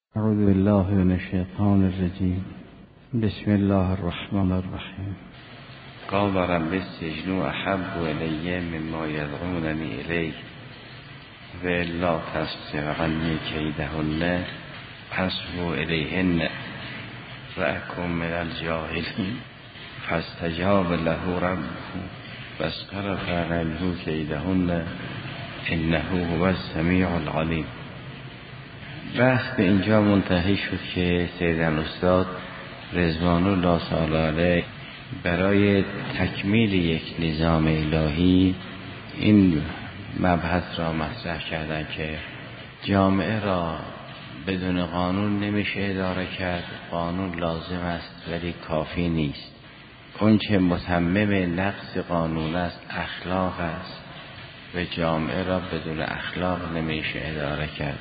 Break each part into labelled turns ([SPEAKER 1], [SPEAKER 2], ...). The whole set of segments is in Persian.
[SPEAKER 1] اعوذ بالله من الشیطان الرجیم. بسم الله الرحمن الرحیم.
[SPEAKER 2] قال رب السجن احب الی مما یدعوننی الیه و الا تصرف عنی کیدهن اصب الیهن و اکن من الجاهلین فاستجاب له ربه فاصرف عنه کیدهن انه هو السمیع العلیم. بحث به اینجا منتهی شد که سیدن استاد رضوان الله تعالی علیه برای تکمیل یک نظام الهی این مبحث را مطرح کردن که جامعه را بدون قانون نمیشه اداره کرد. قانون لازم است ولی کافی نیست. اون چه متمم نقص قانون است اخلاق است و جامعه را بدون اخلاق نمیشه اداره کرد.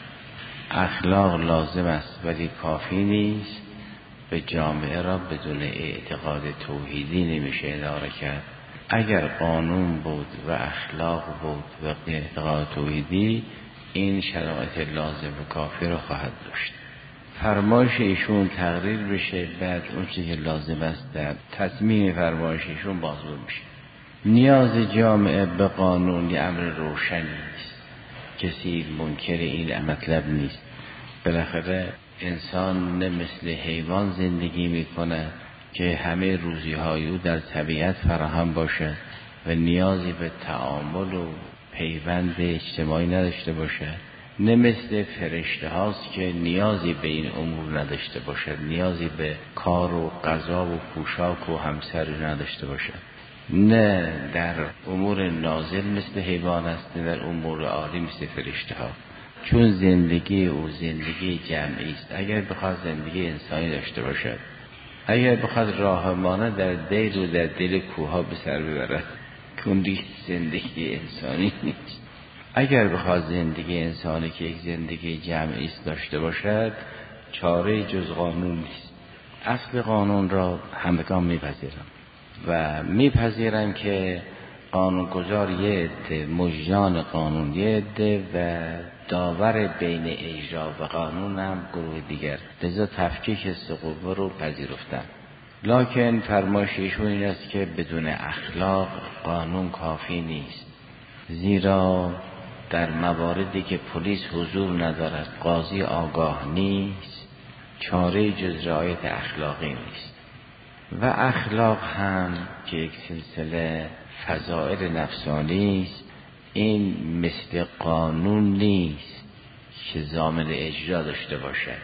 [SPEAKER 2] اخلاق لازم است ولی کافی نیست. به جامعه را بدون اعتقاد توحیدی نمیشه اداره کرد. اگر قانون بود و اخلاق بود و اعتقاد توحیدی این شرایط لازم و کافی را خواهد داشت. فرمایش ایشون تقریر بشه، بعد اون چیزی که لازم است در تطمیع فرمایش ایشون بازگو میشه. نیاز جامعه به قانون یه امر روشنی نیست. کسی منکر این مطلب نیست. بالاخره انسان نه مثل حیوان زندگی میکنه که همه روزی‌های او در طبیعت فراهم باشه و نیازی به تعامل و پیوند اجتماعی نداشته باشه، نه مثل فرشته هاست که نیازی به این امور نداشته باشه، نیازی به کار و غذا و پوشاک و همسری نداشته باشه، نه در امور نازل مثل حیوان است، نه در امور عالی مثل فرشته ها. چون زندگی او زندگی جمعی است. اگر بخواد زندگی انسانی داشته باشد، اگر بخواد راهمانه در دیر و در دل کوها به سر ببرد، کندی زندگی انسانی نیست. اگر بخواد زندگی انسانی که یک زندگی جمعی است داشته باشد، چاره جز قانون نیست. اصل قانون را همگان میپذیرم و میپذیرم که قانونگذار یه عده، مجریان قانون یه عده و داور بین اجرا و قانون هم گروه دیگر. لذا تفکیک سقوبه رو پذیرفتن. لکن فرمایش ایشون این است که بدون اخلاق قانون کافی نیست. زیرا در مواردی که پلیس حضور ندارد، قاضی آگاه نیست، چاره جز رعایت اخلاقی نیست. و اخلاق هم که یک سلسله فضائل نفسانی است، این مثل قانون نیست که ضامن اجرا داشته باشد.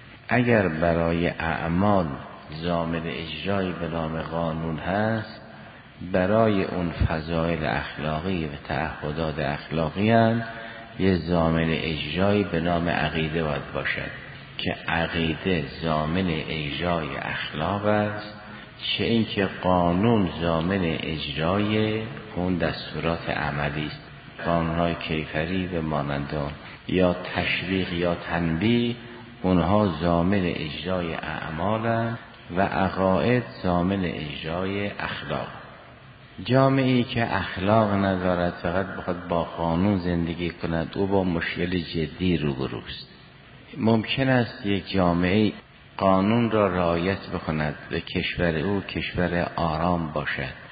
[SPEAKER 2] اگر برای اعمال ضامن اجرایی به نام قانون هست، برای اون فضائل اخلاقی و تعهدات اخلاقی هم یه ضامن اجرایی به نام عقیده باید باشد که عقیده ضامن اجرای اخلاق است، چه اینکه قانون ضامن اجرای اون دستورات عملی است. قانون‌های کیفری و مانند آن یا تشویق یا تنبیه، اونها ضامن اجرای اعمالند و عقاید ضامن اجرای اخلاق. جامعه‌ای که اخلاق ندارد، فقط بخواد با قانون زندگی کند، او با مشکل جدی روبروست. ممکن است یک جامعه قانون را رعایت بکند و کشور او کشور آرام باشد،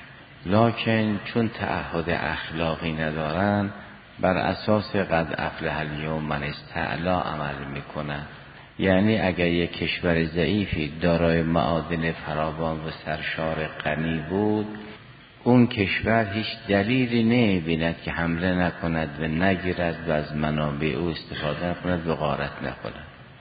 [SPEAKER 2] لکن چون تعهد اخلاقی ندارند، بر اساس قد افلح الیوم من استعلی عمل میکنند. یعنی اگر یک کشور ضعیفی دارای معادن فراوان و سرشار غنی بود، اون کشور هیچ دلیلی نمی‌بیند که حمله نکند و نگیرد و از منابع او استفاده نکند و غارت نکند،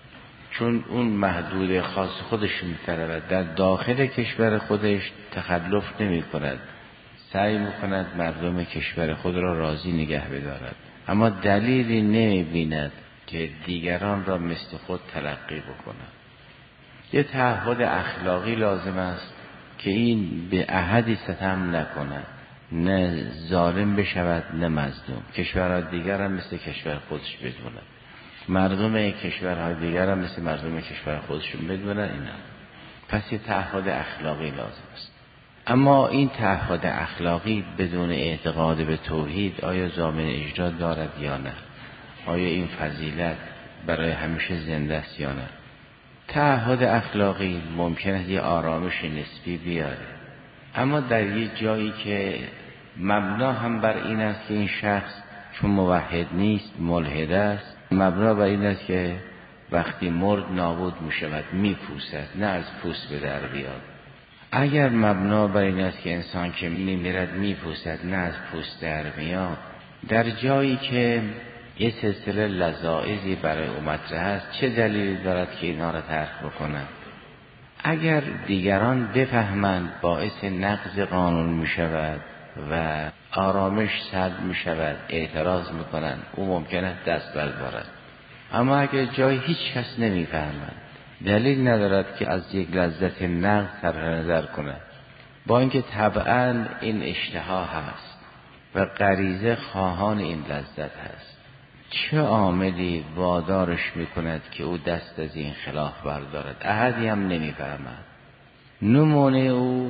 [SPEAKER 2] چون اون محدود خاص خودش می‌طلبد. در داخل کشور خودش تخلف نمی‌کند، سعی می‌کند مردم کشور خود را راضی نگه بدارد، اما دلیلی نمی‌بیند که دیگران را مثل خود تلقی بکند. یه تعهد اخلاقی لازم است که این به احدی ستم نکند، نه ظالم بشود نه مظلوم. کشورهای دیگر هم مثل کشور خودش بدوند، مردم کشورهای دیگر هم مثل مردم کشور خودشون بدونن. اینا پس یه تعهد اخلاقی لازم است. اما این تعهد اخلاقی بدون اعتقاد به توحید آیا ضامن اجرا دارد یا نه؟ آیا این فضیلت برای همیشه زنده است یا نه. تعهد اخلاقی ممکنه یه آرامش نسبی بیاره، اما در یه جایی که مبنا هم بر این است که این شخص چون موحد نیست ملحد است، مبنا بر این است که وقتی مرد نابود می شود، می پوسد، نه از پوست به در بیاد. اگر مبنا بر این است که انسان که می میرد می پوسد، نه از پوست در میاد، در جایی که یه سلسله لذائذی برای او مطرح است، چه دلیلی دارد که اینا را ترک بکنند؟ اگر دیگران بفهمند باعث نقض قانون می شود و آرامش سلب می شود، اعتراض می کنند، او ممکنه دست بردارد. اما اگر جای هیچ کس نمی فهمد، دلیل ندارد که از یک لذت نقض صرف نظر کند، با اینکه طبعا این اشتها هست و غریزه خواهان این لذت هست. چه عاملی وادارش میکند که او دست از این خلاف بردارد؟ احدی هم نمیفهمد. نمونه او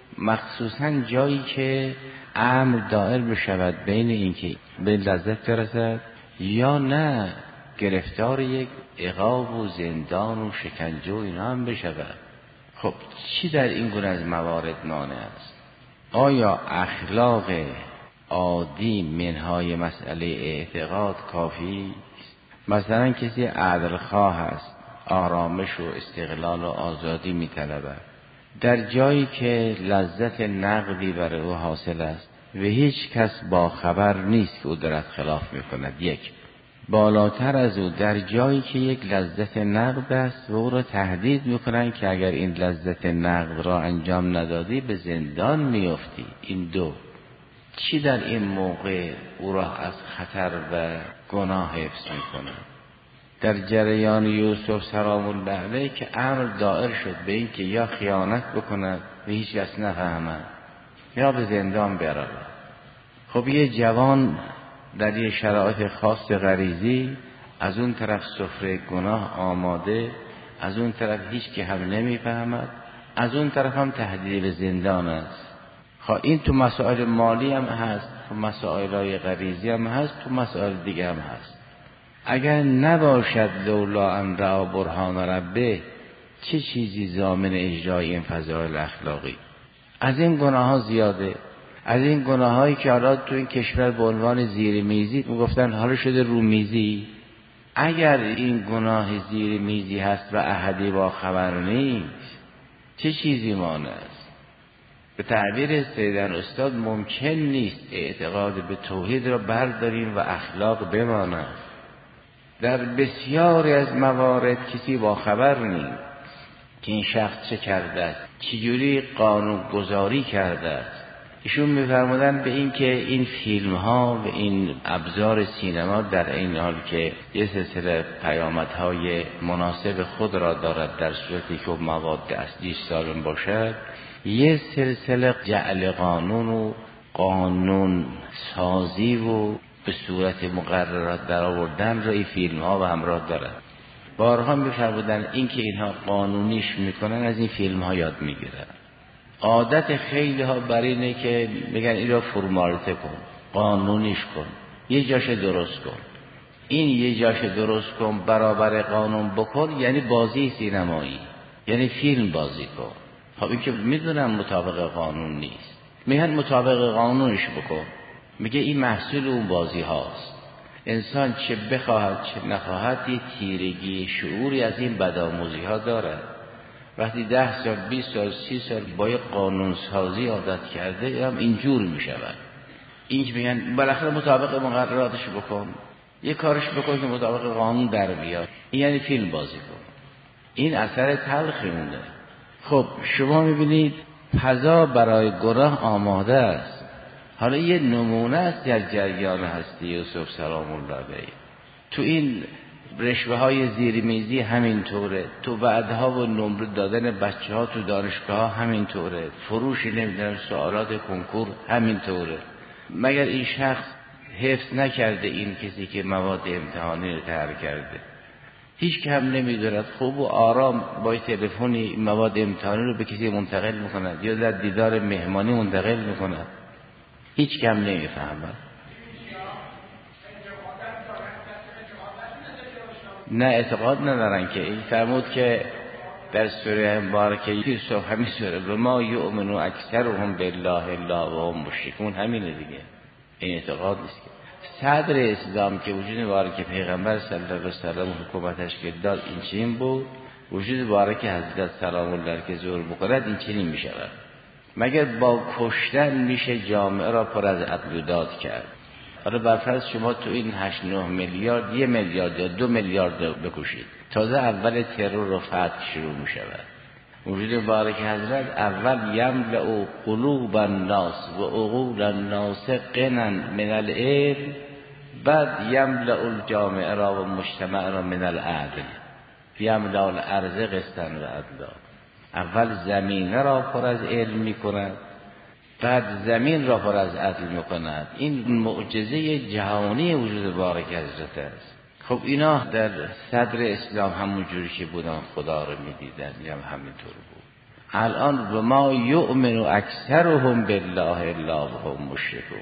[SPEAKER 2] مخصوصا جایی که امر دائر بشود بین اینکه به لذت برسد یا نه، گرفتار یک عقاب و زندان و شکنجه و اینا هم بشود. خب چی در این گونه از موارد مانع است؟ آیا اخلاق عادی منهای مسئله اعتقاد کافی است؟ مثلا کسی عدل خواه است، آرامش و استقلال و آزادی می‌طلبد، در جایی که لذت نقدی برای او حاصل است و هیچ کس با خبر نیست که او دارد خلاف می‌کند. یک، بالاتر از او در جایی که یک لذت نقد است و او را تهدید می‌کنند که اگر این لذت نقد را انجام ندادی به زندان می‌افتی. این دو. چی در این موقع او را از خطر و گناه حفظ می‌کند؟ در جریان یوسف سلام الله علیه که امر دائر شد به این که یا خیانت بکند و هیچ کس نفهمد یا به زندان برود. خب یه جوان در یه شرایط خاص غریزی، از اون طرف سفره گناه آماده، از اون طرف هیچ که هم نمیفهمد، از اون طرف هم تهدید به زندان است. خب این تو مسائل مالی هم هست، تو مسائل غریزی هم هست، تو مسائل دیگه هم هست. اگر نباشد لولا ان رأى برهان ربه، چه چیزی ضامن اجرای این فضایل اخلاقی؟ از این گناه ها زیاده، از این گناه هایی که حالا تو این کشور به عنوان زیر میزی گفتن حالا شده رو میزی. اگر این گناه زیر میزی هست و احدی با خبر نیست، چه چیزی مانع است؟ به تعبیر سیدن استاد ممکن نیست اعتقاد به توحید را برداریم و اخلاق بماند. در بسیاری از موارد کسی با خبر نیست که این شخص چه کرده است، چجوری قانون گذاری کرده است. ایشون می‌فرمودن به این که این فیلم ها و این ابزار سینما در این حال که یه سلسله پیامدهای مناسب خود را دارد در صورتی که مواد اصلی سالم باشد، یه سلسله جعل قانون و قانون سازی و به صورت مقررات در آوردن را این فیلم ها و همراه دارد. بارها می‌فرمودن این که اینها قانونیش میکنن از این فیلم ها یاد میگیرن. عادت خیلی ها بر اینه که میگن این را فرمالته کن، قانونیش کن، یه جاش درست کن. این یه جاش درست کن برابر قانون بکن یعنی بازی سینمایی، یعنی فیلم بازی کن. خب این که میدونم مطابق قانون نیست، میگن مطابق قانونش بکن. میگه این محصول اون بازی هاست. انسان چه بخواهد چه نخواهد یه تیرگی شعوری از این بدآموزی ها دارد. وقتی 10 سال 20 سال 30 سال با یک قانون سازی عادت کرده هم اینجور میشود. این که میگن بالاخره مطابق مقرراتش بکن، یه کارش بکن که مطابق قانون در بیاد، این یعنی فیلم بازی کن. این اثر تلخی مونده. خب شما میبینید فضا برای گناه آماده است. حالا یه نمونه است در جریان هستی یوسف سلام الله علیه. تو این رشوه های زیرمیزی همینطوره، تو وعدها و نمره دادن بچه ها تو دانشگاه ها همینطوره، فروش نمیدونم سوالات کنکور همینطوره. مگر این شخص حفظ نکرده این کسی که مواد امتحانی رو طرح کرده؟ هیچ که هم نمیدارد. خوب و آرام با تلفنی مواد امتحانی رو به کسی منتقل میکند یا در دیدار مهمانی منتقل میکند. هیچ کم نمیفهمد. نه اعتقاد ندارن که این فرمود که در سوره مبارکه یوسف همین سوره و ما یؤمن اکثرهم بالله الا وهم مشرکون همینه دیگه. این اعتقاد نیست که صدر اسلام که وجود مبارک پیغمبر صلی الله علیه و سلم حکومتش که داد این چنین بود، وجود مبارک حضرت سلام الله که ظهور بکند این چنین می شود. مگر با کشتن میشه جامعه را پر از عدل و داد کرد. حالا برفرض شما تو این 8-9 میلیارد 1 میلیارد یا 2 میلیارد بکشید، تازه اول ترور و فتح شروع می شود. وجود مبارک حضرت اول یملأ قلوب الناس و عقول الناس غنا من العلم، بعد یملأ الجامعه را و مجتمع را من العدل، یملأ الارض قسطا و عدلا. اول زمین را پر از علم می کند، بعد زمین را پر از عدل می کند. این معجزه جهانی وجود مبارک حضرت است. خب اینا در صدر اسلام همون جوری که بودن خدا رو می دیدن یا همینطور بود. الان و ما یؤمن اکثرهم بالله الا وهم مشرکون،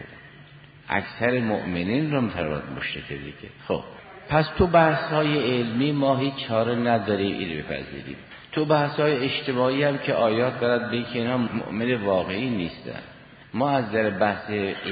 [SPEAKER 2] اکثر مؤمنین رو فرمود مشرکه دیگه. خب پس تو بحث‌های علمی ما هیچ چاره نداریم اینو بپذیریم. تو بحث‌های اجتماعی هم که آیات دارد به که اینا مؤمن واقعی نیستن. ما از در بحث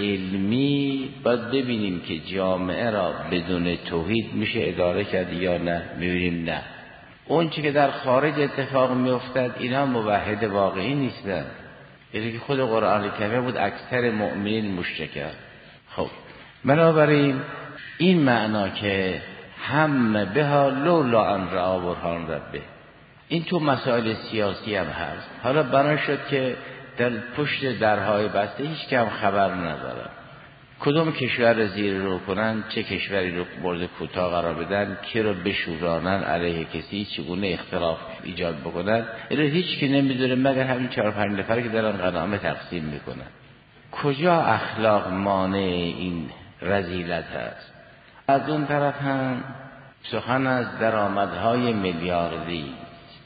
[SPEAKER 2] علمی باید ببینیم که جامعه را بدون توحید میشه اداره کرد یا نه. میبینیم نه. اون چی که در خارج اتفاق میافتد اینا موحد واقعی نیستن. یعنی که خود قرآن کریم بود اکثر مؤمنین مشرکن. خب بنابراین این معنا که هم بها لولا ان رأى برهان ربه، این تو مسائل سیاسی هم هست. حالا بنا شد که در پشت درهای بسته هیچ کم خبر نداره کدوم کشور رو زیر رو کنن، چه کشوری رو مورد کوتاه قرار بدن، کی رو بشورانن، علیه کسی چگونه اختلاف ایجاد بکنن. اینو هیچ کی نمیدونه مگر همین 4-5 نفر که دارن غنیمت تقسیم میکنن. کجا اخلاق مانع این رذیلت هست؟ از اون طرف هم سخن از درآمدهای میلیاردی.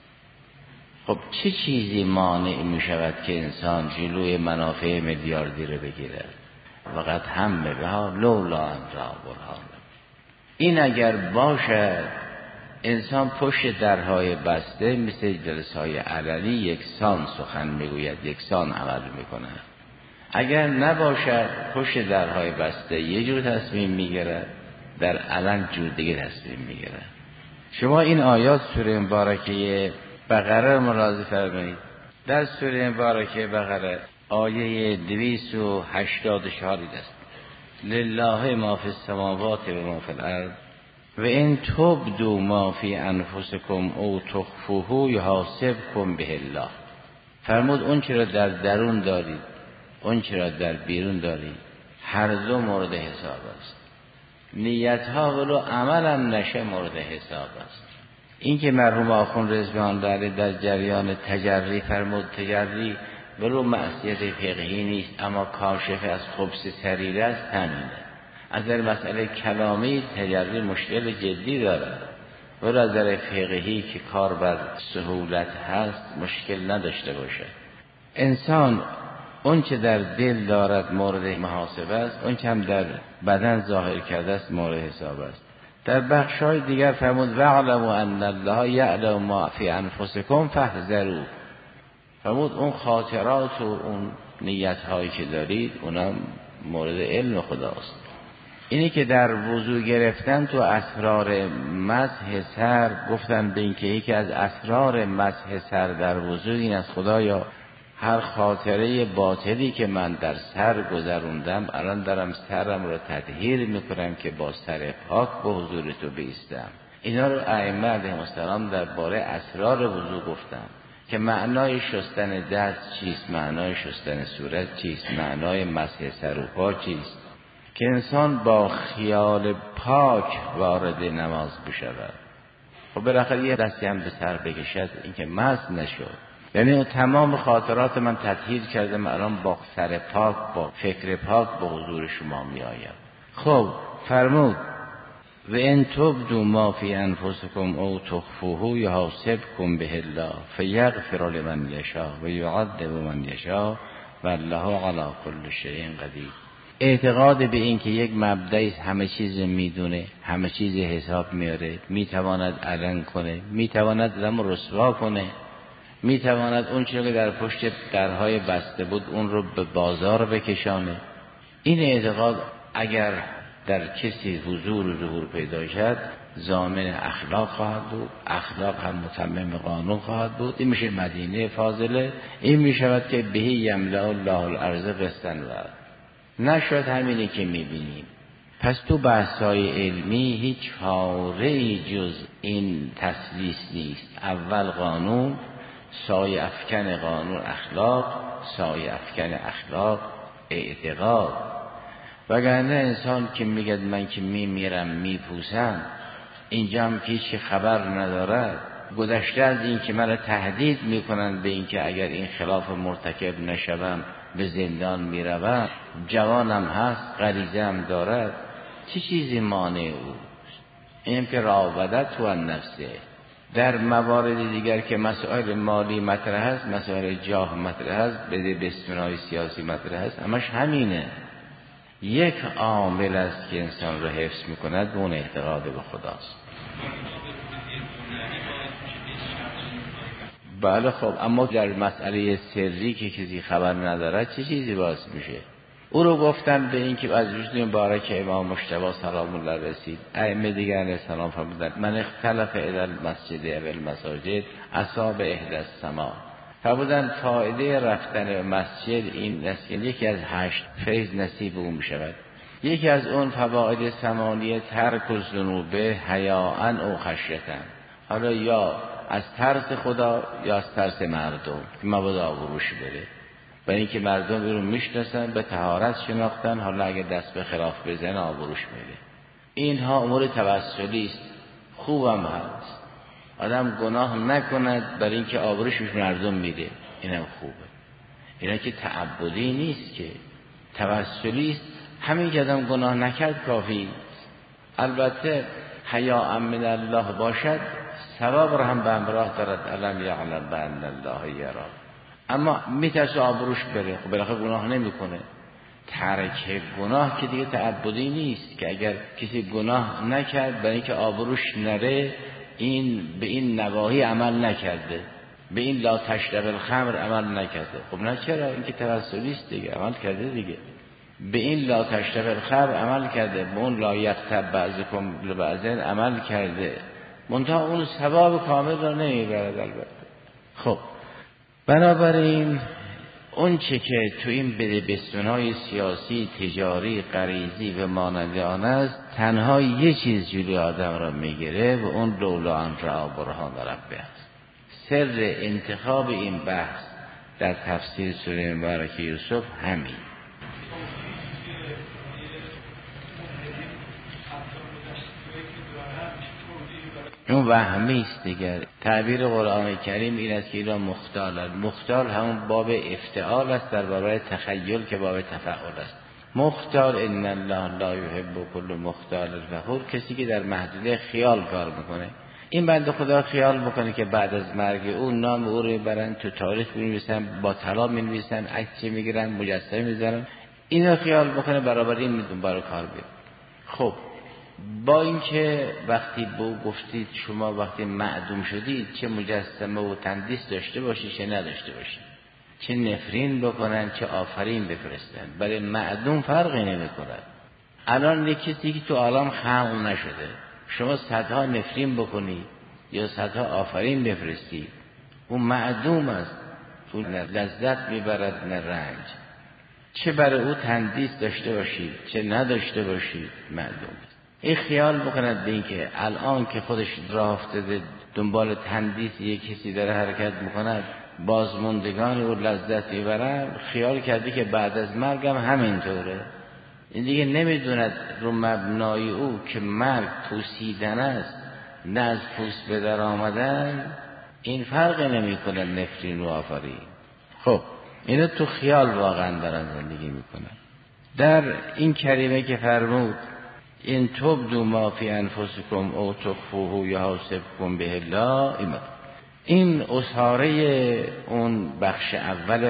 [SPEAKER 2] خب چه چیزی مانع می شود که انسان جلوی منافع میلیاردی رو بگیره؟ وقت هم بها لولا ان رأى برهان. این اگر باشد انسان پشت درهای بسته مثل جلسه‌های علنی یکسان سخن میگوید، یکسان عمل میکنه. اگر نباشد پشت درهای بسته یه جور تصمیم میگیره، در علن جور دیگه تصمیم میگیره. شما این آیات سوره مبارکه بقره ملاحظه فرمایید. در سوره مبارکه بقره آیه 284 است. لله ما فی السماوات و ما فی الارض و ان تبدوا ما فی انفسکم او تخفوه یحاسبکم به الله. فرمود اون چرا در درون دارید، اون چرا در بیرون دارید، هر دو مورد حساب است. نیت ها ولو عمل هم نشه مورد حساب است. این که مرحوم آخوند رضوان الله در جریان تجری فرمود تجری ولو معصیت فقهی نیست اما کاشف از خبث سریره است، همینه. از در مسئله کلامی تجری مشکل جدی دارد، ولو از در فقهی که کار بر سهولت هست مشکل نداشته باشه. انسان اون چه در دل دارد مورد محاسبه است، اون چه هم در بدن ظاهر کرده است مورد حساب است. در بخش‌های دیگر فرمود واعلموا ان الله یعلم ما فی انفسکم فاحذروا. فرمود اون خاطرات و اون نیت‌هایی که دارید اونا مورد علم خداست. اینی که در وضو گرفتن تو اسرار مسح سر گفتن به این که یکی از اسرار مسح سر در وضو این از خدایا هر خاطره باطلی که من در سر گذروندم الان دارم سرم رو تطهیر میکنم که با سر پاک به حضور تو بایستم. اینا رو ائمه علیهم السلام درباره اسرار وضو گفتن که معنای شستن دست چیست، معنای شستن صورت چیست، معنای مسح سر و پا چیست، که انسان با خیال پاک وارد نماز بشود. خب بالاخره یه دستی هم به سر بکشد، این که مسح نشد. یعنی تمام خاطرات من تطهیر کردم، الان با سر پاک با فکر پاک به حضور شما می آیم. خب فرمود و ان تبدوا ما فی انفسکم او تخفوه یحاسبکم به الله فیغفر لمن یشاء و یعذب من یشاء والله علی کل شیء قدیر. اعتقاد به این که یک مبدأی همه چیز میدونه، همه چیز حساب میاره، میتواند علن کنه، میتواند آدم رسوا کنه، میتواند اون چیزی که در پشت درهای بسته بود اون رو به بازار بکشانه. این اعتقاد اگر در کسی حضور و ظهور پیدا شد ضامن اخلاق خواهد بود، اخلاق هم متمم قانون خواهد بود. این میشه مدینه فاضله. این میشود که بهی یملأ الله الارض قسطا و نشد همینی که میبینیم. پس تو بحث‌های علمی هیچ فاره‌ای جز این تسلیس نیست. اول قانون، سایه افکن قانون اخلاق، سایه افکن اخلاق اعتقاد. وگرنه انسان که میگه من که میمیرم میپوسم، اینجا هم که هیچ خبر ندارد، گذشته از این که من تهدید میکنن به این که اگر این خلاف مرتکب نشوم به زندان میروم، جوانم هست، غریزه هم دارد، چه چیزی مانع اوست؟ اینم که راودت تو نفسه. در موارد دیگر که مسائل مالی مطرح است، مسائل جاه مطرح است، به استثنای سیاسی مطرح است، همش همینه. یک عامل است که انسان رو حفظ میکند به اون اعتقاد به خداست. بله خب، اما در مسئله سری که کسی خبر ندارد چه چیزی باعث میشه؟ او رو گفتن به این که از وجود مبارک امام مجتبی سلام الله رسید، ائمه دیگر علیه السلام فرمودند من اختلف الی المسجد و المساجد اصاب اهل السما. فرمودند فایده رفتن مسجد این است که یکی از 8 فیض نصیب او میشود. یکی از اون فواید 8 ترک الذنوب حیاء او خشیة. حالا یا از ترس خدا یا از ترس مردم که مبادا آبروش بره. برای اینکه مردم او رو میشناسن، به طهارت شناختن، حالا اگه دست به خلاف بزنه آبروش میره. اینها امور توسلی است، خوبم هست. آدم گناه نکند برای اینکه آبروش مردم میره، اینم خوبه. اینا که تعبدی نیست، که توسلی است. همین که آدم گناه نکرد کافی. البته حیاء من الله باشد، ثواب را هم به همراه دارد. علم یعلم بأن الله یرا. اما میترسه آبروش بره، خب بالاخره گناه نمیکنه. ترک گناه که دیگه تعبدی نیست، که اگر کسی گناه نکرد برای اینکه آبروش نره، این به این نواهی عمل نکرده، به این لا تشرب الخمر عمل نکرده. خب نه چرا؟ این که توسلی است دیگه، عمل کرده دیگه. به این لا تشرب الخمر عمل کرده، به اون لا یغتب بعضکم لبعض عمل کرده، منتها اون ثواب کامل را نمیبرد البته. خب بنابراین اون چه که تو این بدبستونهای سیاسی، تجاری، غریزی و مانند آن است، تنها یه چیز جلوی آدم را میگیره و اون لولا ان رأى برهان ربه است. سر انتخاب این بحث در تفسیر سوره مبارکه یوسف همین. اون وهمی است دیگر. تعبیر قرآن کریم این است که اینا مختال. مختال همون باب افتعال است در باب تخیل که باب تفعول است. مختال ان الله لا یحب کل مختال فخور، کسی که در محدوده خیال کار میکنه. این بنده خدا خیال میکنه که بعد از مرگ او نام او رو میبرن تو تاریخ مینویسن، با طلا مینویسن، عکس میگیرن، مجسمه میذارن. اینا خیال میکنه برابر این میدون برای کار بیاد. خب با اینکه وقتی به گفتید شما وقتی معدوم شدید چه مجسمه و تندیس داشته باشید چه نداشته باشید، چه نفرین بکنن چه آفرین بفرستن، برای معدوم فرقی نمی کند. الان یک کسی که تو عالم خلق نشده، شما صدها نفرین بکنی یا صدها آفرین بفرستی، اون معدوم است، تو لذت میبرد نه رنج. چه برای او تندیس داشته باشید چه نداشته باشید معدوم. این خیال بکند به این که الان که خودش راه افتاده دنبال تندیس یک کسی داره حرکت میکند، بازموندگان او لذت میبرن، خیال کرده که بعد از مرگم همینطوره. این دیگه نمیدوند رو مبنای او که مرگ پوسیدن است نه از پوست به در آمدن، این فرق نمی کند نفرین و آفرین. خب اینا تو خیال واقعا دارن زندگی میکنن. در این کریمه که فرمود این تبدو ما فی انفسکم او تخفوه یحاسبکم به الله، این اصاره اون بخش اول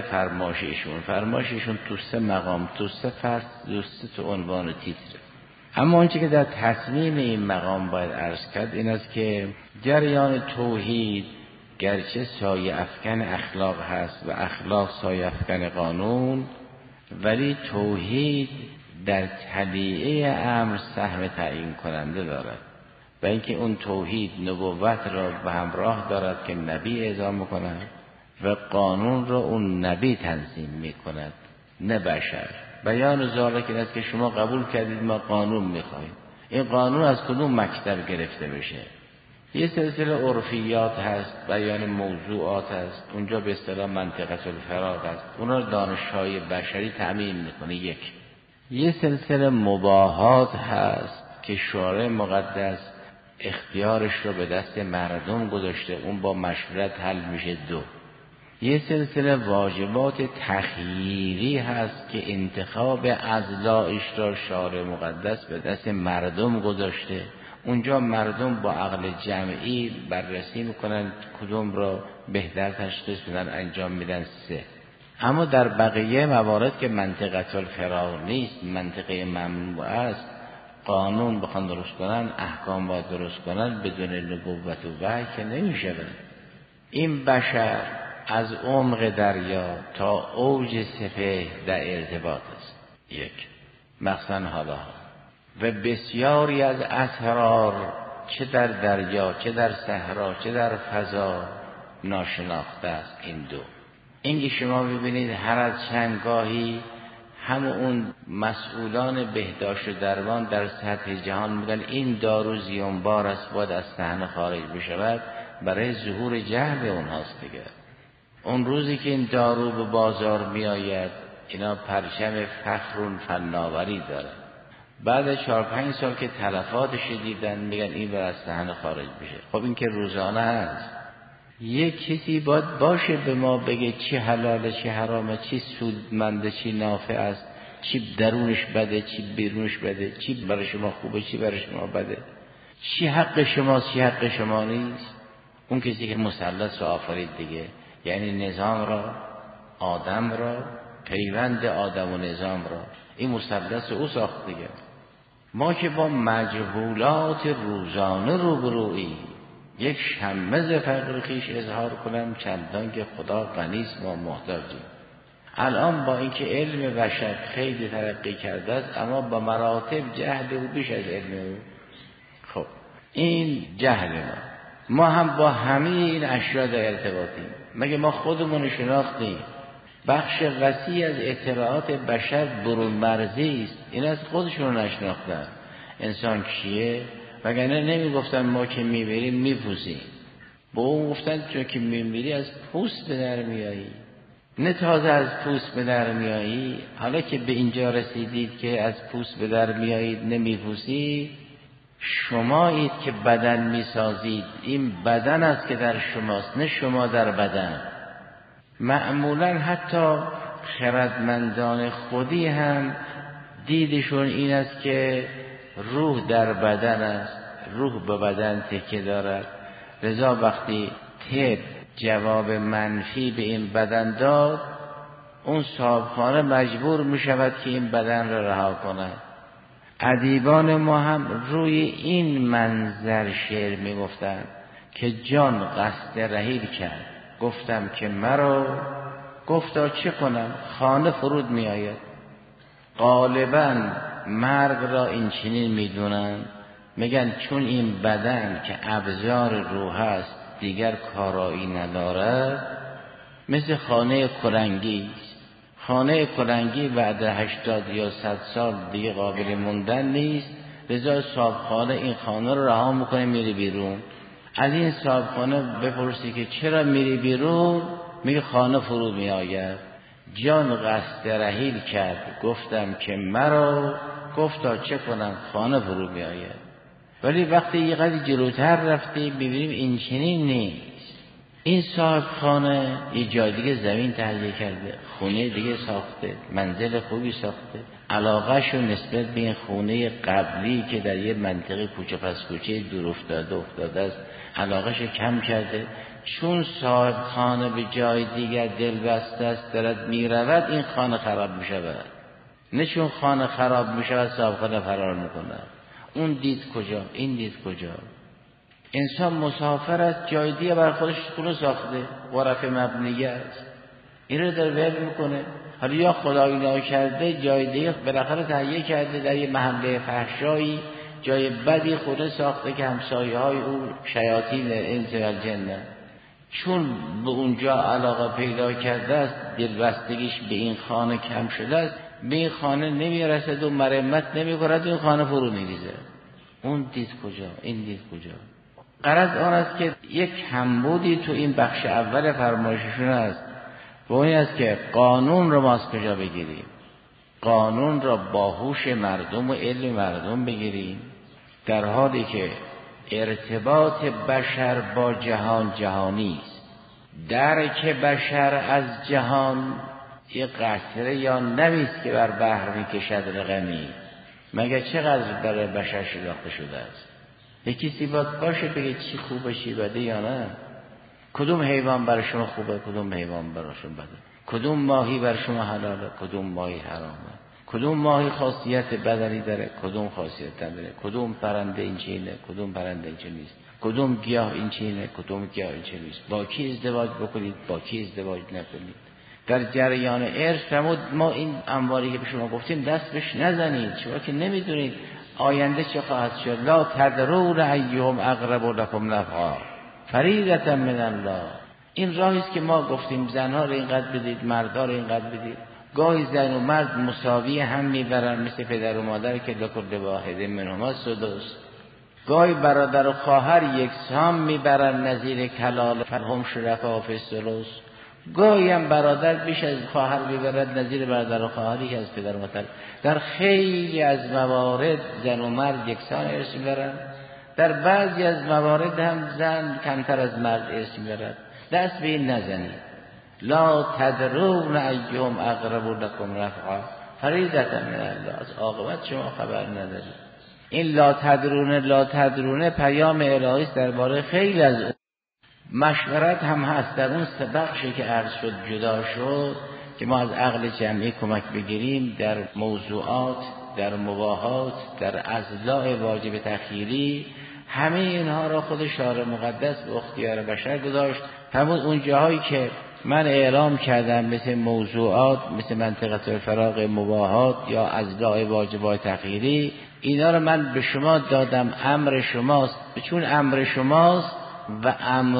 [SPEAKER 2] فرمایششون تو 3 مقام، تو 3 فصل، تو عنوان و تیتر. اما آنچه که در تصمیم این مقام باید عرض کرد این است که جریان توحید گرچه سایه افکن اخلاق هست و اخلاق سایه افکن قانون، ولی توحید در طلیعه امر سهم تعیین کننده دارد و اینکه اون توحید نبوت را به همراه دارد که نبی اعزام میکند و قانون را اون نبی تنظیم میکند نه بشر. بیان ذالک این است که شما قبول کردید ما قانون میخواهیم، این قانون از کدوم مکتب گرفته بشه؟ یه سلسله عرفیات هست، بیان موضوعات هست، اونجا به اصطلاح منطقه الفراغ هست، اونا دانش‌های بشری تعمیم میکنه. یه سلسله مباحات هست که شارع مقدس اختیارش رو به دست مردم گذاشته، اون با مشورت حل میشه. یه سلسله واجبات تخییری هست که انتخاب اضلاعش را شارع مقدس به دست مردم گذاشته، اونجا مردم با عقل جمعی بررسی میکنن کدوم را بهتر تشخیص بدن انجام میدن. 3. اما در بقیه موارد که منطقه الفراغ نیست، منطقه ممنوع است، قانون بخوان درست کنن، احکام باید درست کنن، بدون نبوت و وحی که نمیشه. این بشر از عمق دریا تا اوج سپهر در ارتباط است. 1. مخزن حالا و بسیاری از اسرار چه در دریا، چه در صحرا، چه در فضا ناشناخته است. این 2. اینکه شما ببینید هر از چندگاهی هم اون مسئولان بهداشت و درمان در سطح جهان میگن این دارو زیانبار است، باید از صحنه خارج بشود، برای ظهور جهل اونهاست دیگه. اون روزی که این دارو به بازار می آید اینا پرچم فخر و فناوری داره، بعد 4-5 سال که تلفاتش دیدن میگن این بر از صحنه خارج بشه. خب این که روزانه هست. یک کسی باید باشه به ما بگه چی حلاله چی حرامه، چی سودمنده چی نافع است، چی درونش بده چی بیرونش بده، چی برای شما خوبه چی برای شما بده، چی حق شماست چی حق شما نیست. اون کسی که مثلث رو آفرید دیگه، یعنی نظام را، آدم را، پیوند آدم و نظام را، این مثلث او ساخت دیگه. ما که با مجهولات روزانه روبرویی، یک شمه ز فقر خویش اظهار کنم چندان که خدا غنیست ما محتاجیم. الان با اینکه علم بشر خیلی ترقی کرده است، اما با مراتب جهل او بیش از علم او. خب این جهل ما هم با همه این اشیاء در ارتباطیم. مگه ما خودمون شناختیم؟ بخش وسیع از اطلاعات بشر برون مرزی است، این از خودشون نشناختن. انسان کیه؟ وگرنه نمیگفتن ما که میمیریم میپوسیم، با اون گفتن تو که میمیری از پوست به در میایی، نه تازه از پوست به در میایی. حالا که به اینجا رسیدید که از پوست به در میایید نمیپوسید، شمایید که بدن میسازید، این بدن است که در شماست نه شما در بدن. معمولا حتی خردمندان خودی هم دیدشون این است که روح در بدن است، روح به بدن تکیه دارد. لذا وقتی طب جواب منفی به این بدن داد، اون صاحبخانه مجبور می شود که این بدن را رها کند. ادیبان ما هم روی این منظر شعر می گفتن که جان قصد رحیل کرد، گفتم که مرا، گفتا چه کنم خانه فرود می آید. غالباً مرگ را این چنین می دونن، میگن چون این بدن که ابزار روح است دیگر کارایی ندارد، مثل خانه کلنگی. خانه کلنگی بعد 80 یا 100 سال دیگه قابل موندن نیست، لذا صاحبخانه این خانه رو رها میکنه میره بیرون. از این صاحبخانه بپرسی که چرا میری بیرون، میگه خانه فرود می آید. جان قصد رحیل کرد، گفتم که مرا، گفتا چه کنم خانه فرود می آید. ولی وقتی یه قدر جلوتر رفتیم ببینیم این چنین نیست.
[SPEAKER 3] این صاحب خانه یه جای دیگه زمین تهیه کرده، خونه دیگه ساخته، منزل خوبی ساخته، علاقه‌ش رو نسبت به این خونه قبلی که در یه منطقه کوچه پس کوچه دور افتاده است علاقه‌ش کم کرده. چون صاحب خانه به جای دیگر دل بسته است دارد میرود، این خانه خراب میشود. نه چون خانه خراب میشود صاحب خانه فرار میکنه. اون دید کجا، این دید کجا. انسان مسافر است، جای دیگه بر خودش خونه ساخته، غرف مبنیه است، این رو در ول میکنه. حالا یا خدایی ناکرده جای دیگه بالاخره تهیه کرده در یه محله فحشایی، جای بدی خونه ساخته که همسایه های او شیاطین انس و الجن، چون به اونجا علاقه پیدا کرده است، دلبستگیش به این خانه کم شده است، به این خانه نمیرسد و مرمت نمیکند، این خانه فرو میریزه. اون دید کجا، این دید کجا. غرض آن است که یک کمبودی تو این بخش اول فرمایششون است و اون است که قانون رو ما از کجا بگیریم؟ قانون را با هوش مردم و علم مردم بگیریم، در حالی که ارتباط بشر با جهان جهانی است. درک بشر از جهان یک قطره یا نویست که بر بحر میکشد رقمی. مگر چقدر برای بشر شناخته شده است؟ یکی کسی باشه بگه چی خوبه چی بده یا نه؟ کدوم حیوان برای شما خوبه، کدوم حیوان برای شما بده؟ کدوم ماهی برای شما حلاله، کدوم ماهی حرامه؟ کدوم ماهی خاصیت بدنی داره، کدوم خاصیت نداره؟ کدوم پرنده این چینه، کدوم پرنده این چه نیست؟ کدوم گیاه این چینه، کدوم گیاه این چه نیست؟ با کی ازدواج بکنید، با کی ازدواج نکنید؟ در جریان ارث فرمود ما این انواری که به شما گفتیم دست بهش نزنید، شما که نمیدونید آینده چه خواهد شد. لا تدرون ایهم اقرب لکم نفعا فریضة من الله. این راهی است که ما گفتیم زنها رو اینقدر بدید، مردها رو اینقدر بدید. گاهی زن و مرد مساوی هم میبرن، مثل پدر و مادر که لکل واحد منهما السدس. گاهی برادر و خواهر یکسان میبرن نظیر کلال فهم شرکا فی الثلث. گاهی هم برادر بیش از خواهر میبرد نظیر برادر و خواهری که از پدر و مادر. در خیلی از موارد زن و مرد یکسان ارث میبرن، در بعضی از موارد هم زن کمتر از مرد ارث میبرد. دست به این نزنید. لا تدرون ایهم اقرب لکم نفعا فریضة من الله. از عاقبت شما خبر ندارید. این لا تدرون پیام الهی است درباره خیلی از مشورت هم هست. در اون سه بخشی که عرض شد جدا شد که ما از عقل جمعی کمک بگیریم در موضوعات، در مباحات، در اضلاع واجب تخییری، همه اینها را خود شارع مقدس به اختیار بشر گذاشت. همون اون جاهایی که من اعلام کردم مثل موضوعات، مثل منطقه الفراغ مباحات یا اضلاع واجبات تخییری، اینا رو من به شما دادم، امر شماست. چون امر شماست و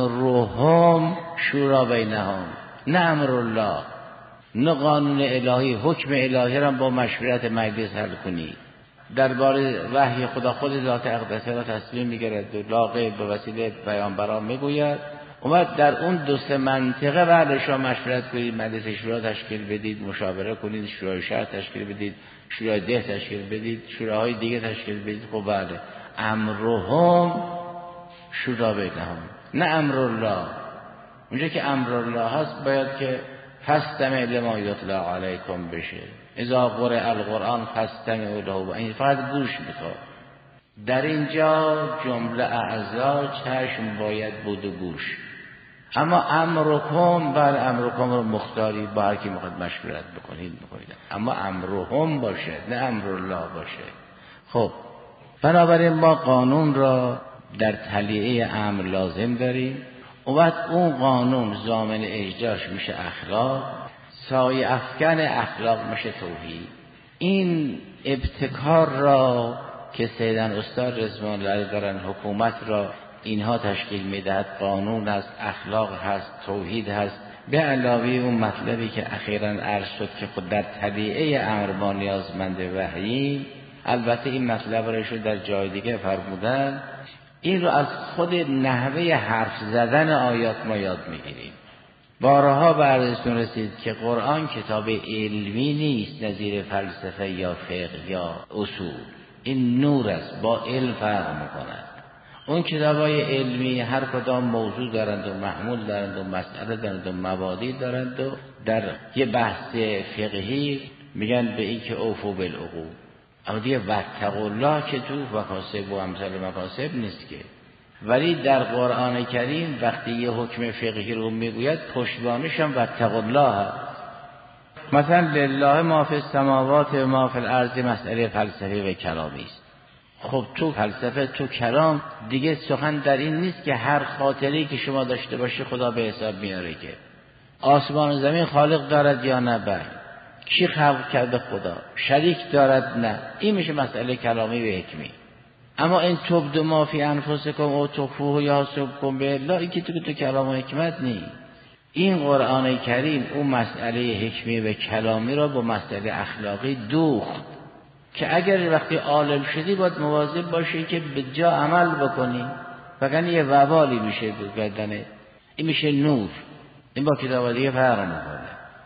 [SPEAKER 3] امرهم شورا بینهم، نه امر الله، نه قانون الهی، حکم الهی را با مشورت مجلس حل کنید. درباره وحی خدا خود ذات اقدسه را تصمیم میگیرد و لاغه به وسیله پیامبران میگوید. اومد در اون دو سه منطقه بعد شما مشورت کنید، مجلس شورا تشکیل بدید، مشاوره کنید، شورای شهر تشکیل بدید، شورای ده تشکیل بدید، شوراهای دیگه تشکیل بدید. خب بله، امرهم شورا بینهم، نه امر الله. اونجا که امر الله هست باید که فاستمع لما یتلی علیکم بشه. اذا قرئ القرآن فاستمعوا له. این فقط گوش میخواد. در اینجا جمله اعضا چشم باید بود و گوش. اما امرکم، بر امرکم رو مختاری با هر کی میخواد مشورت بکنید بکنید، اما امرهم باشه نه امر الله باشه. خب بنابراین ما قانون را در تلیعه امر لازم داریم. و بعد اون قانون ضامن اجراش میشه اخلاق، سایه افکن اخلاق میشه توحید. این ابتکار را که سیدن استاد رضوان الله دارن، حکومت را اینها تشکیل میدهد، قانون هست، اخلاق هست، توحید هست، به علاوه اون مطلبی که اخیراً عرض شد که خود در طبیعه امر ما نیازمند وحی. البته این مطلب را شد در جای دیگه فرمودن. این رو از خود نحوه حرف زدن آیات ما یاد میگیریم. بارها به عرضتون رسید که قرآن کتاب علمی نیست نظیر فلسفه یا فقه یا اصول. این نور است، با علم فرق میکند. اون کتابای علمی هر کدام موضوع دارند و محمول دارند و مسئله دارند و مبادی دارند و در یه بحث فقهی میگن به این که اوفو بالعقول. اما دیگه واتقوا الله که تو مکاسب و امثال مکاسب نیست که. ولی در قرآن کریم وقتی یه حکم فقهی رو میگوید پشتوانش هم واتقوا الله. مثلا لله ما فی السماوات و ما فی الارض مسئله فلسفی و کلامی است. خب تو فلسفه تو کلام دیگه سخن در این نیست که هر خاطری که شما داشته باشی خدا به حساب میاره که آسمان و زمین خالق دارد یا نه. بله. کی خلق کرده؟ خدا. شریک دارد؟ نه. این میشه مسئله کلامی و حکمی. اما این تبدو ما فی انفسکم او تخفوه یحاسبکم به الله، این که تو کلام و حکمت نیست. این قرآن کریم اون مسئله حکمی و کلامی را با مسئله اخلاقی دوخت که اگر وقتی عالم شدی باید مواظب باشی که به جا عمل بکنی، وگرنه یه وبالی میشه بدنه. این میشه نور. این با کتاب دیگه فرق میکنه.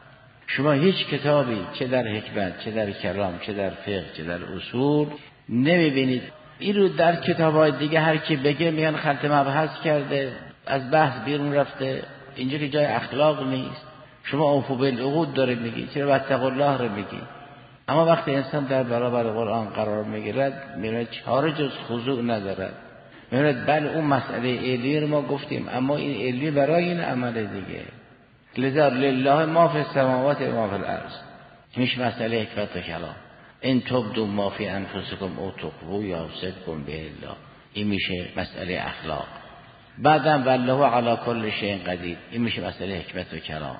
[SPEAKER 3] شما هیچ کتابی چه در حکمت چه در کلام چه در فقه چه در اصول نمیبینید. این رو در کتاب‌های دیگه هر کی بگه میگن خط مبحث کرده، از بحث بیرون رفته، اینجا که جای اخلاق نیست. شما اوفو بالعقود داره میگی، چرا واتقوا الله رو میگی؟ اما وقتی انسان در برابر قرآن قرار میگیرد میره چاره جز خضوع ندارد. میره بله اون مسئله علمی رو ما گفتیم، اما این علمی برای این عمل دیگه. لذا لله ما فی السماوات و ما فی الارض میش مسئله حکمت و کلام. این تبدو ما فی انفسکم او تخفوه یحاسبکم به الله، این میشه مسئله اخلاق. بعدم والله علی کل شیء قدیر، این میشه مسئله حکمت و کلام.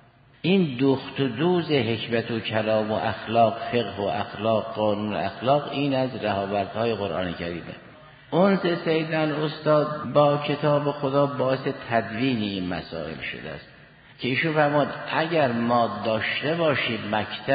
[SPEAKER 3] این دوخت و دوز حکمت و کلام و اخلاق، فقه و اخلاق، قانون و اخلاق، این از رهاوردهای قرآن کریمه. اون سیدنا استاد با کتاب خدا باعث تدوین این مسائل شده است که ایشون فرمود اگر ما داشته باشیم مکتب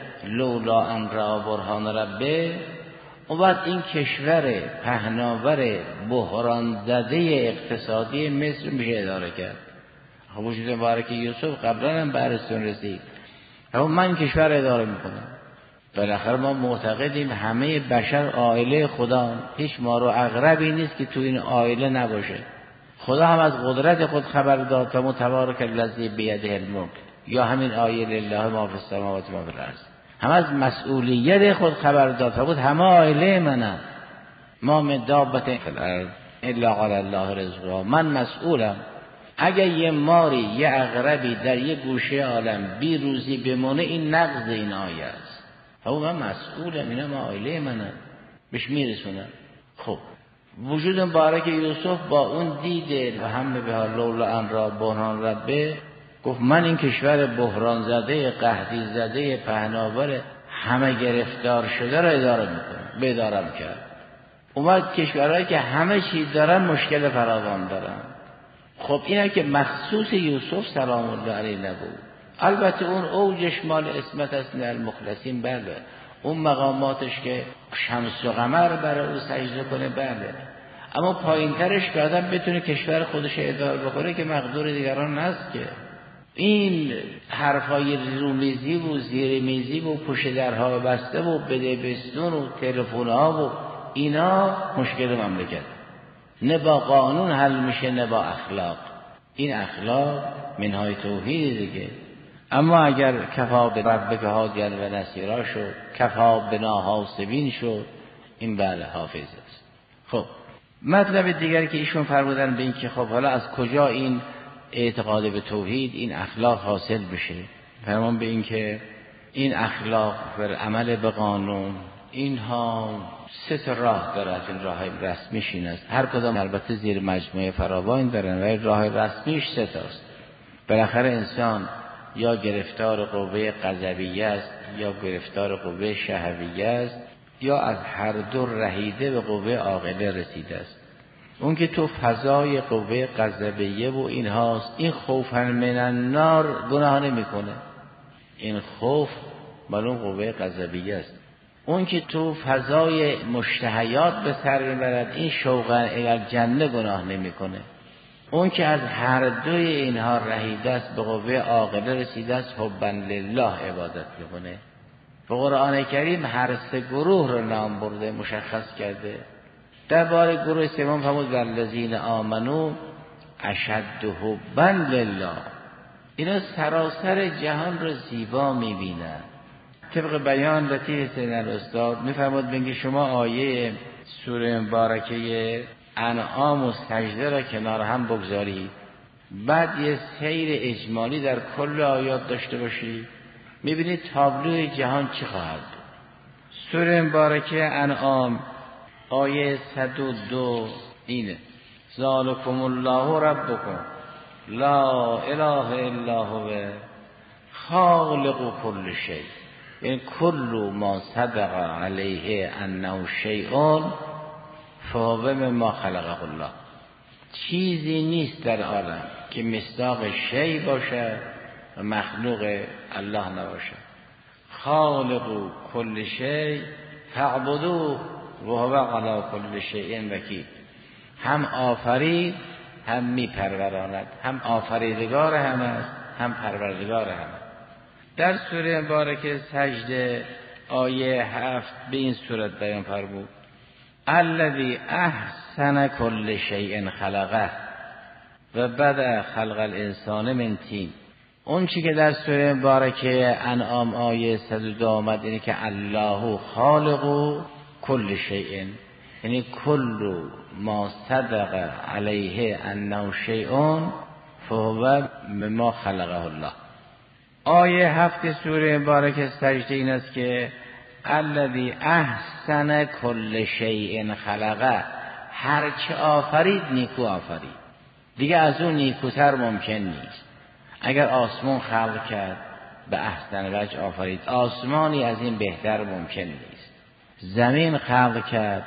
[SPEAKER 3] لولا ان را برهان ربه، اون وقت این کشور پهناور بحران زده اقتصادی مصر میشه اداره کرد. خب وجود مبارک یوسف قبلا هم برستون رسید. اما من کشور اداره میکنم. بالاخره ما معتقدیم همه بشر عائله خدا، هیچ مار و عقربی نیست که تو این عائله نباشه. خدا هم از قدرت خود خبر داد و تبارک الذی بیده الملک، یا همین آیه لله ما فی السماوات و ما فی الارض، هم از مسئولیت خود خبر داد و همه عائله منم. ما من دابت فی الارض الا علی الله رزقها، من مسئولم. اگر یه ماری یه عقربی در یه گوشه عالم بی روزی بمونه این نقض این آیه است. او من مسئولم، اینا ما عائله منم، بهش میرسونم. خب وجود مبارک یوسف با اون دیده و همه به لولا ان را برهان ربه گفت من این کشور بحران زده قحطی زده پهناور همه گرفتار شده را اداره میکنم، بیدارم کرد. اومد کشورهایی که همه چیز دارن مشکل فراوان دارن. خب اینا که مخصوص یوسف سلام الله علیه نبود. البته اون اوجش مال اسمت است نه المخلصین، بله. اون مقاماتش که شمس و قمر برای او سجده کنه، بله. اما پایینترش که آدم بتونه کشور خودش اداره بکنه که مقدور دیگران نست که. این حرفای رومیزی و زیرمیزی و پشت درها بسته و بده بستون و تلفن‌ها و اینا مشکل مملکت. نه با قانون حل میشه نه با اخلاق. این اخلاق منهای توحید دیگه. اما اگر کفا به ربک هادیا و نصیرا شد، کفا بنا حاسبین شد، این بله حافظ است. خب مطلب دیگری که ایشون فرمودن به این که خب حالا از کجا این اعتقاد به توحید، این اخلاق حاصل بشه؟ فرمان به این که این اخلاق و عمل به قانون اینها سه راه دارد. این راه رسمیش این است، هر کدام البته زیر مجموعه فراوان دارن، ولی راه رسمیش سه تاست. بالاخره انسان یا گرفتار قوه غضبیه است یا گرفتار قوه شهویه است یا از هر دو رهیده به قوه عاقله رسیده است. اون که تو فضای قوه غضبیه و اینهاست، این خوفا من النار گناه نمیکنه، این خوف معلوم قوه غضبیه است. اون که تو فضای مشتهیات به سر میبرد، این شوقا الی الجنه گناه نمیکنه. اون که از هر دوی اینها رهیده است به قوه عاقله رسیده است، حبا لله عبادت میکنه. به قرآن کریم هر سه گروه رو نام برده، مشخص کرده. در بار گروه سوم فرمود والذین آمنو اشد حبا لله، اینا سراسر جهان رو زیبا میبینن. طبق بیان لطیف سید الاستاد میفرمود بگی شما آیه سوره مبارکه انعام و سجده را کنار هم بگذارید، بعد یه سیر اجمالی در کل آیات داشته باشید، میبینید تابلوی جهان چی خواهد بود. سوره مبارکه انعام آیه 102 اینه ذالکم الله ربکم لا اله الا هو خالق کل شیء، یعنی کل ما صدق علیه انه شیء فهو مما خلقه الله. چیزی نیست در عالم که مصداق شیء باشه و مخلوق الله نباشه. خالق کل شیء فاعبدوه و هو علی کل شیء وکیل. هم آفرید هم میپروراند، هم آفریدگار هم است هم پروردگار هم است. در سوره مبارکه سجده آیه 7 به این صورت بیان فرمود الذی احسن کل شیء خلقه و بدأ خلق الانسان من طین. اون چی که در سوره مبارکه انعام آیه 102 آمد اینه که الله خالق کل شیء، یعنی کل ما صدق علیه انه شیء فهو مما خلقه الله. آیه 7 سوره مبارکه سجده این است که الذی احسن کل شیء خلقه، هرچه آفرید نیکو آفرید، دیگه از اون نیکوتر ممکن نیست. اگر آسمان خلق کرد به احسن وجه آفرید، آسمانی از این بهتر ممکن نیست. زمین خلق کرد،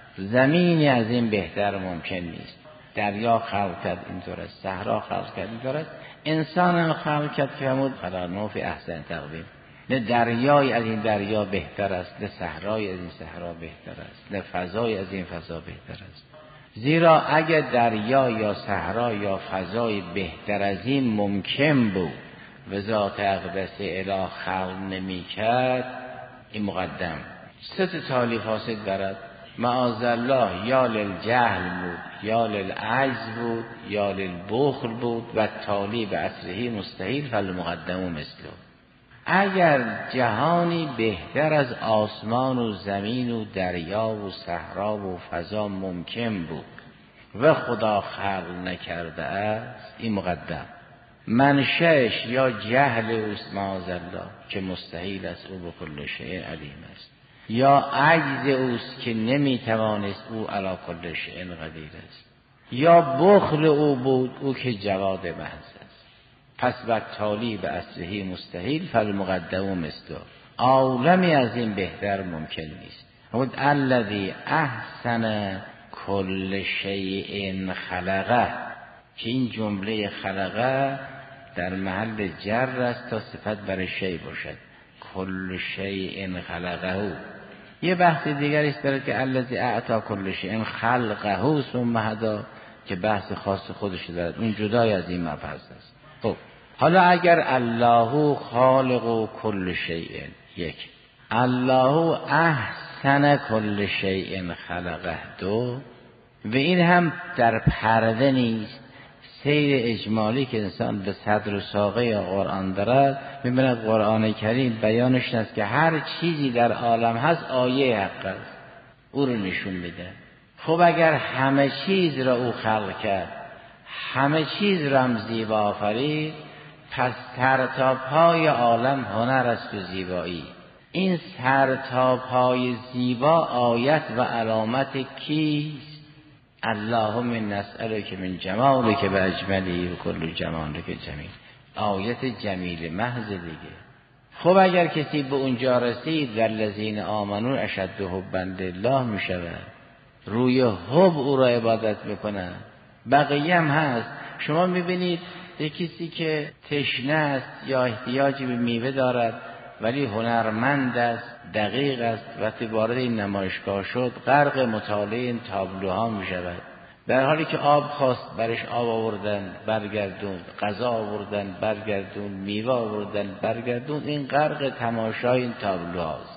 [SPEAKER 3] زمینی از این بهتر ممکن نیست. دریا خلق کرد اینطور است، صحرا خلق کرد اینطور است، انسان هم خلق کرد که همون خلقناه فی احسن تقویم. نه دریای از این دریا بهتر است، نه صحرای از این صحرا بهتر است، نه فضای از این فضا بهتر است. زیرا اگر دریا یا صحرا یا فضای بهتر از این ممکن بود و ذات اقدس اله خلق نمی کرد، این مقدم 3 تالیف فاسد برد. معاذالله یا للجهل بود، یا للعجز بود، یا للبخل بود و تالی به اصله مستحیل فالمقدم مثله. اگر جهانی بهتر از آسمان و زمین و دریا و صحرا و فضا ممکن بود و خدا خلق نکرده است، این مقدم. منشأش یا جهل اوست معاذالله که مستحیل است، او به کل شیء علیم است، یا عجز اوست که نمیتوانست، او علی کل شیء قدیر است، یا بخل او بود، او که جواد محض است. پس وقتالی به اصله مستحیل فالمقدم مثله، عالمی از این بهتر ممکن نیست. خود الذی احسن کل شیء خلقه، که این جمله خلقه در محل جر است تا صفت برای شیء باشد. کل شیء خلقه. یه بحث دیگری است داره که الذی اعطا کل شیء خلقه ثم هدی، که بحث خاص خودش دارد، اون جدای از این مبحث است. خب حالا اگر الله خالق کل شیء، یک الله احسن کل شیء خلقه، 2 و این هم در پرده نیست. سیر اجمالی که انسان به صدر و ساقه قرآن دارد، می‌بیند قرآن کریم بیانش است که هر چیزی در عالم هست آیه حق است، او رو نشون میده. خب اگر همه چیز را او خلق کرد، همه چیز را هم زیبا آفرید، پس سر تا پای عالم هنر است و زیبایی. این سر تا پای زیبا آیت و علامت کیست؟ اللهم نسألک من جمالک و اجملی و کل جمالک جمیل. آیت جمیل محض دیگه. خب اگر کسی به اونجا رسید والذین آمنو اشد حبا لله میشود، روی حب او را عبادت میکنه. بقیه هم هست. شما میبینید یک کسی که تشنه است یا احتیاجی به میوه دارد ولی هنرمند است، دقیق است، وقتی وارد این نمایشگاه شد غرق مطالعه این تابلوها می شود. در حالی که آب خواست برش آب آوردن برگردون، غذا آوردن برگردون، میوه آوردن برگردون، این غرق تماشای این تابلوهاست.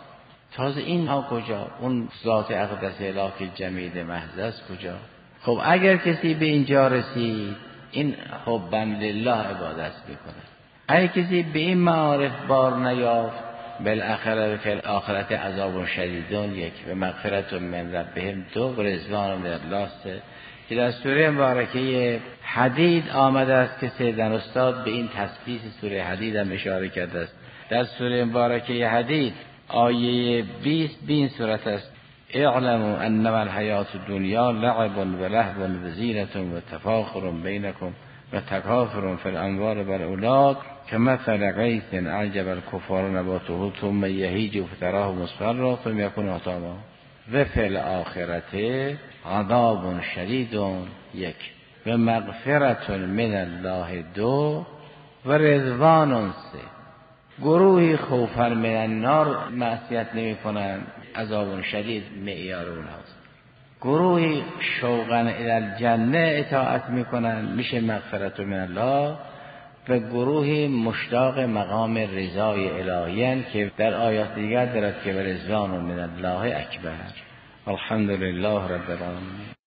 [SPEAKER 3] تازه این ها کجا؟ اون ذات اقدس الهی جمید محض است کجا؟ خب اگر کسی به اینجا رسید، این حبا لله عبادت میکنه. اگر کسی به این معارف بار نیافت، بالاخره فی الاخرت عذاب شدیدون یک و مغفرت من ربهم دو و رضوان من الله سه، که در سوره مبارکه حدید آمده است که سیدنا استاد به این تثبیت سوره حدید هم اشاره کرده است. در سوره مبارکه حدید آیه 20 این سورت است: اعلموا انما الحیات الدنیا لعب و لهو و زینة و تفاخر بینکم و تکاثر فی الاموال والاولاد کمثل غیث اعجب الکفار نباته ثم یهیج فتراه مصفرا ثم یکون حطاما و فی الاخرة عذاب شدید یک و مغفرت من الله دو و رضوان سه. گروهی خوفا من النار معصیت نمی کنند، عذاب شدید معیار اونهاست. گروهی شوقا الی الجنه اطاعت می کنند، میشه مغفرت من الله. و گروهی مشتاق مقام رضای الهی که در آیات دیگر دارد که رضوان من الله اکبر. الحمدلله رب العالمین.